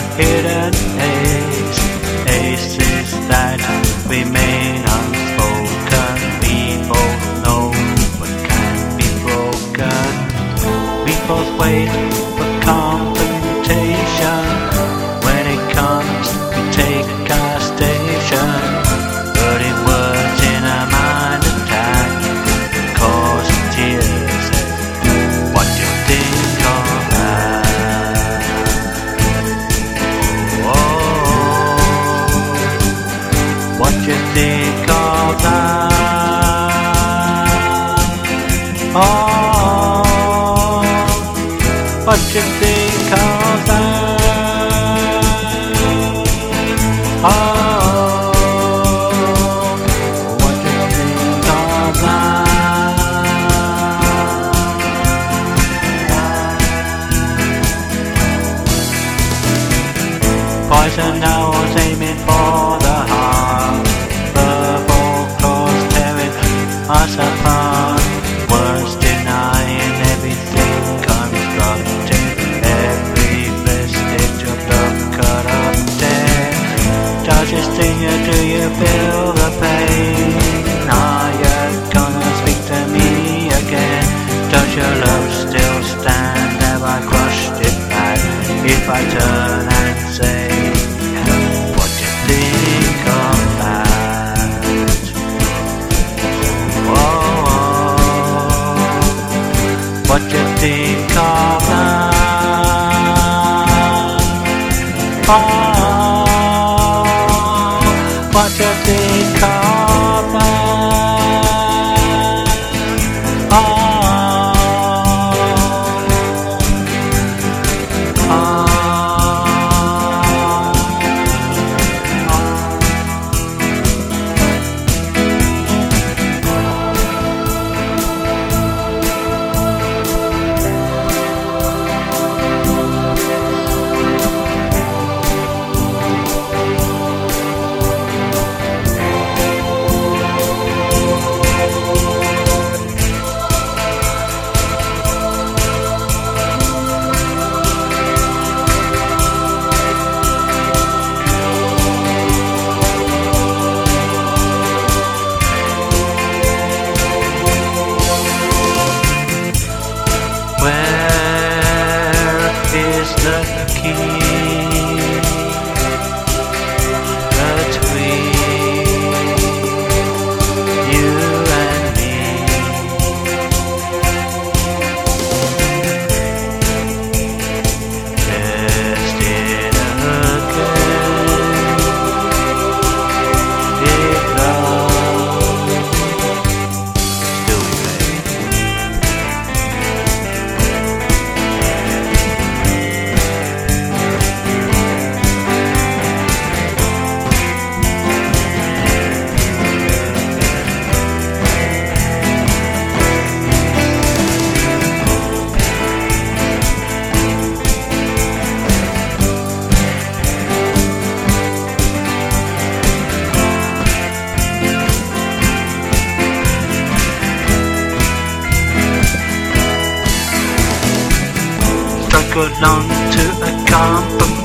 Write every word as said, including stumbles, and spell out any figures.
hidden ace, aces that remain unspoken. We both know what can't be broken. We both wait for confrontation. When it comes, we take our station. Putting words in our mind attack, causing tears. What do you think of that? Oh, what do you think of that? Oh, what do you think of that? Oh, what do you think of that? Poison arrows aiming for the heart, verbal claws tearing us apart, words denying everything constructed, every vestige of love cut up dead. Does it sting you? Do you feel the pain? Are you gonna speak to me again? Does your love still stand? Have I crushed it back? If I turn and say, what do you think of that? Oh, what do you think of that? Oh, what do you think of that? Oh, oh, where is the key between you and me? Test it again. If love still remains. Struggled on to a compromise.